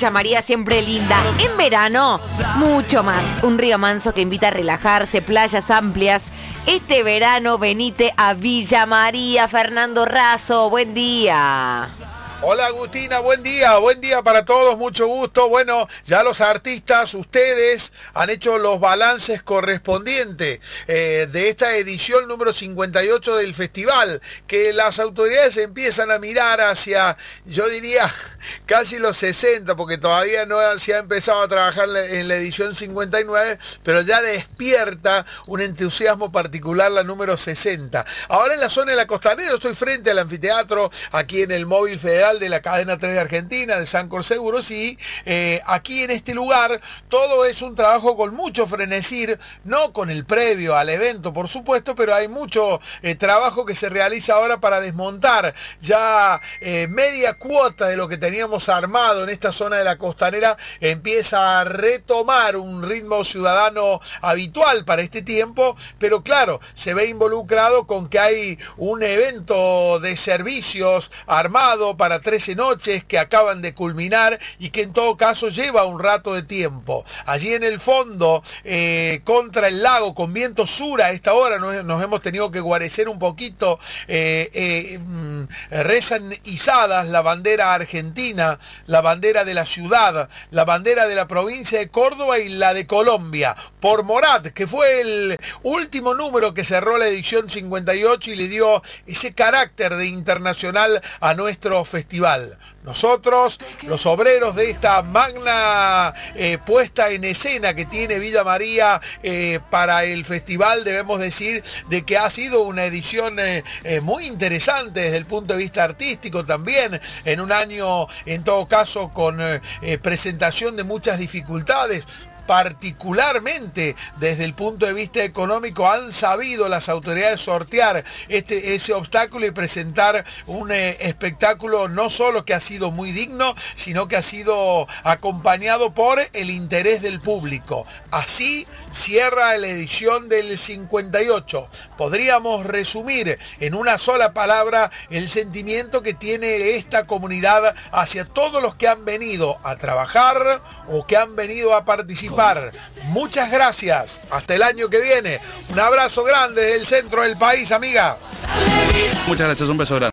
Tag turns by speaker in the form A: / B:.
A: Villa María siempre linda. En verano, mucho más. Un río manso que invita a relajarse, playas amplias. Este verano venite a Villa María. Fernando Razo, buen día.
B: Hola Agustina, buen día para todos, mucho gusto. Bueno, ya los artistas, ustedes han hecho los balances correspondientes de esta edición número 58 del festival, que las autoridades empiezan a mirar hacia, yo diría, casi los 60, porque todavía no se ha empezado a trabajar en la edición 59, pero ya despierta un entusiasmo particular la número 60. Ahora en la zona de la Costanera, estoy frente al anfiteatro, aquí en el móvil federal de la cadena 3 de Argentina, de Sancor Seguros, y aquí en este lugar todo es un trabajo con mucho frenesí, no con el previo al evento por supuesto, pero hay mucho trabajo que se realiza ahora para desmontar ya media cuota de lo que teníamos armado en esta zona de la Costanera. Empieza a retomar un ritmo ciudadano habitual para este tiempo, pero claro, se ve involucrado con que hay un evento de servicios armado para 13 noches que acaban de culminar y que en todo caso lleva un rato de tiempo. Allí en el fondo, contra el lago, con viento sur a esta hora, nos hemos tenido que guarecer un poquito, rezan izadas la bandera argentina, la bandera de la ciudad, la bandera de la provincia de Córdoba y la de Colombia, por Morat, que fue el último número que cerró la edición 58 y le dio ese carácter de internacional a nuestro festival. Nosotros, los obreros de esta magna puesta en escena que tiene Villa María para el festival, debemos decir de que ha sido una edición muy interesante desde el punto de vista artístico también, en un año en todo caso con presentación de muchas dificultades. Particularmente desde el punto de vista económico han sabido las autoridades sortear ese obstáculo y presentar un espectáculo no solo que ha sido muy digno, sino que ha sido acompañado por el interés del público. Así cierra la edición del 58. Podríamos resumir en una sola palabra el sentimiento que tiene esta comunidad hacia todos los que han venido a trabajar o que han venido a participar. Muchas gracias. Hasta el año que viene. Un abrazo grande del centro del país, amiga.
C: Muchas gracias, un beso grande.